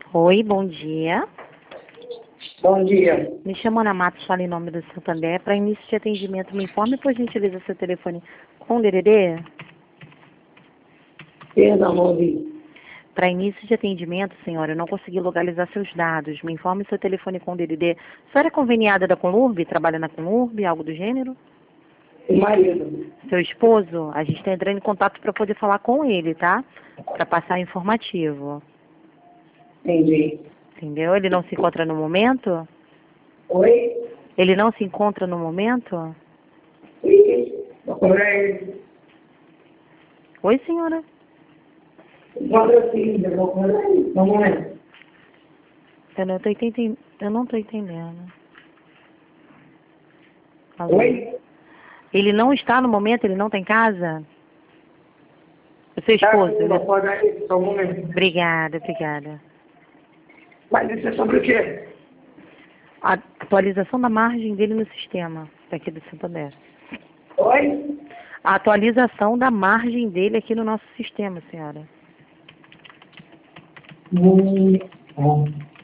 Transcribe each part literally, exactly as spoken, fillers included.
Oi, bom dia. Bom dia. Me chamo Ana Matos, falo em nome do Santander. Para início de atendimento, me informe, por gentileza, seu telefone com D D D. Perdão, não ouvi. Para início de atendimento, senhora, eu não consegui localizar seus dados. Me informe seu telefone com D D D. A senhora é conveniada da Conurb? Trabalha na Conurb? Algo do gênero? O marido. Seu esposo? A gente está entrando em contato para poder falar com ele, tá? Para passar informativo. Entendi. Entendeu? Ele não se encontra no momento? Oi? Ele não se encontra no momento? Oi? Agora ele. Oi, senhora? Agora sim, eu vou com ele. Vamos lá. Eu não tô entendendo. Eu não tô entendendo. Alô? Oi? Ele não está no momento? Ele não está em casa? O seu Tá, esposo? sim, Ele... vou com ele. Só um momento. Obrigada, obrigada. Mas isso é sobre o quê? A atualização da margem dele no sistema, daqui do Santander. Oi? A atualização da margem dele aqui no nosso sistema, senhora. Hum, bom.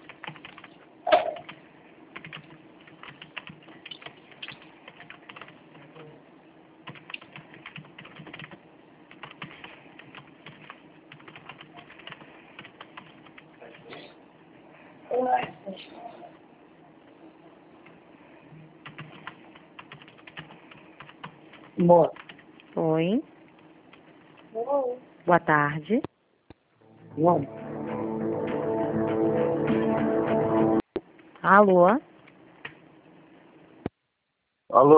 Bom. Oi. Boa tarde. Bom. Alô?